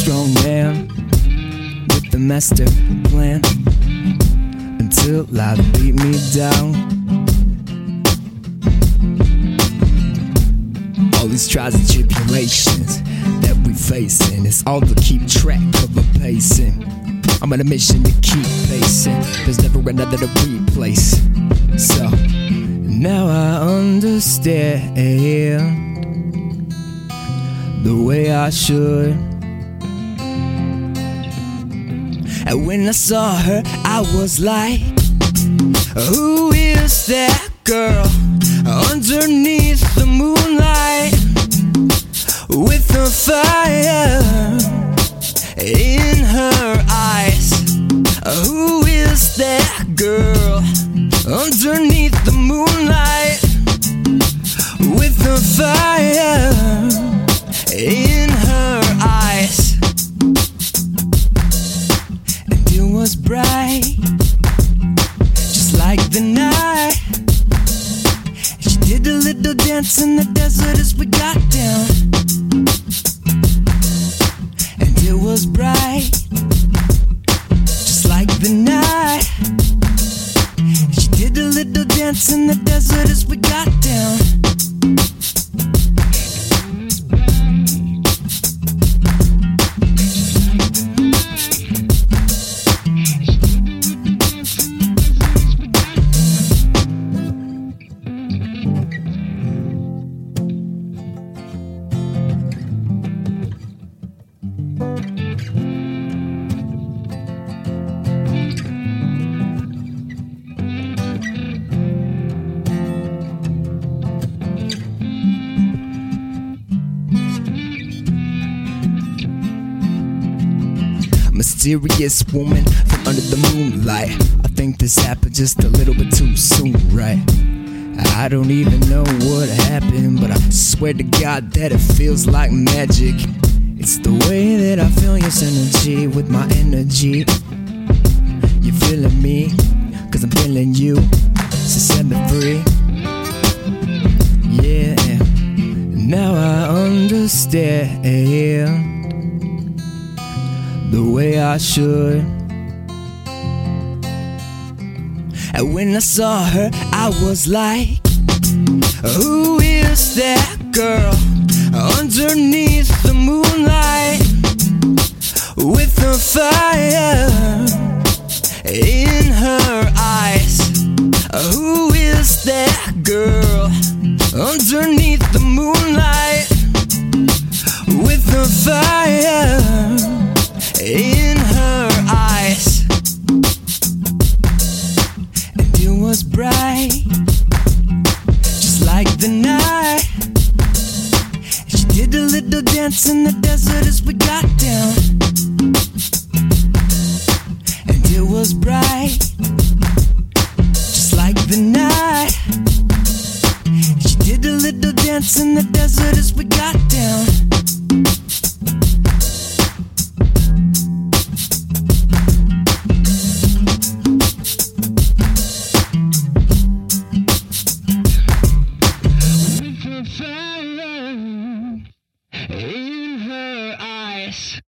strong man with the master plan until life beat me down. All these trials and tribulations that we facing, it's all to keep track of a pacing. I'm on a mission to keep pacing. There's never another to replace. So now I understand the way I should. And when I saw her, I was like, who is that girl underneath the moonlight with the fire in her eyes? Who is that girl underneath the moonlight with the fire in her eyes? And it was bright, just like the night. She did a little dance in the desert as we got down. And it was bright, just like the night. She did a little dance in the desert as we got down. Mysterious woman from under the moonlight. I think this happened just a little bit too soon, right? I don't even know what happened, but I swear to God that it feels like magic. It's the way that I feel your synergy with my energy. You feeling me, cause I'm feeling you. So set me free. Yeah, now I understand the way I should. And when I saw her, I was like, who is that girl underneath the moonlight with the fire in her eyes? Who is that girl underneath the moonlight with the fire in her eyes? And it was bright, just like the night. She did a little dance in the desert as we got down. And it was bright, just like the night. She did a little dance in the desert as we got down. Fire in her eyes.